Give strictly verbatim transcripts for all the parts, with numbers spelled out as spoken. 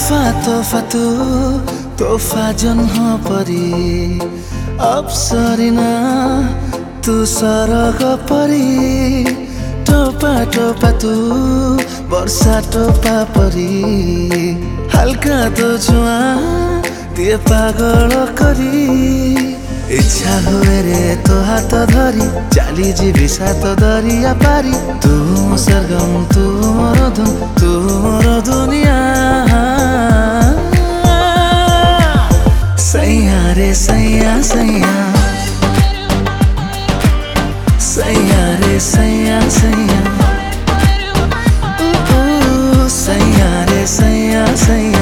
तोहफा तोहफा तू तोहफा जन्म परी अप्सरिना तू सरग परी टोपा टोपा तू वर्षा टोपा परी हल्का तो छुआ दिए पागल करी इच्छा हुए रे तो हाथ धरी चाली जीवी सात दरिया पारी तू मो सरगम तू मोर धुन तू मोर दुनिया सैया रे सैया सैया सैया रे सैया सैया सैया रे सैया सैया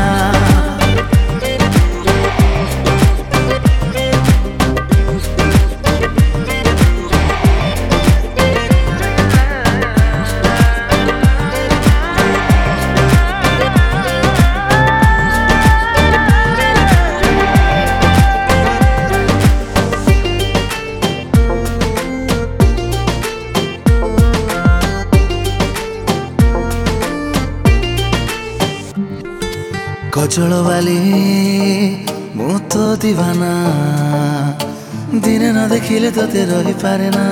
कजल वाली मु तो दीवाना दिने न देखिले तोते रही पारे ना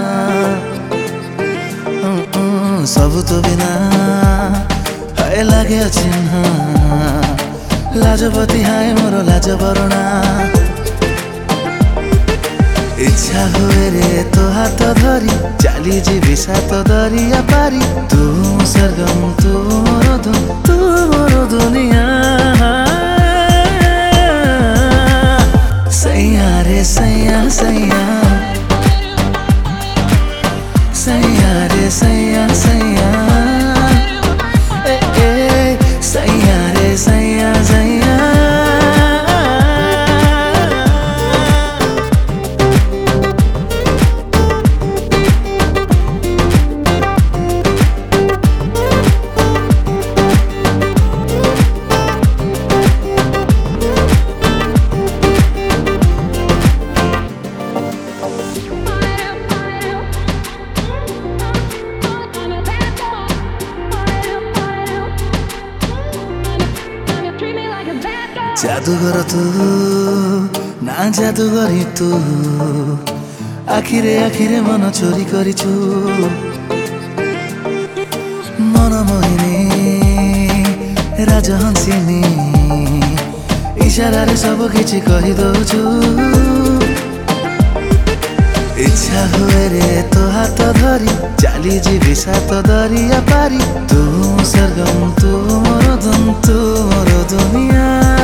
सब तो बिना हाय लागे चिन्ह लाजपति हाय मोर लाज बरणा इच्छा हुए रे तो हाथ धरी चाली जीवी सात दरिया पारी तू सरगम तू मोर धुन तू मोर दुनिया सैया रे सैया सैया सैया रे सैया सैया ए ए सैया रे सैया सैया जादूगर तू ना जादूगरी तू आखिरे आखिरे मन चोरी करिछु मन मोहिनी राजहंसिनी इशारा रे सब किछि कहि दउछु इच्छा हुए रे तो हाथ धरी चाली जीवी सात दरिया पारी तू सरगम तू मोर धुन तू मोर दुनिया।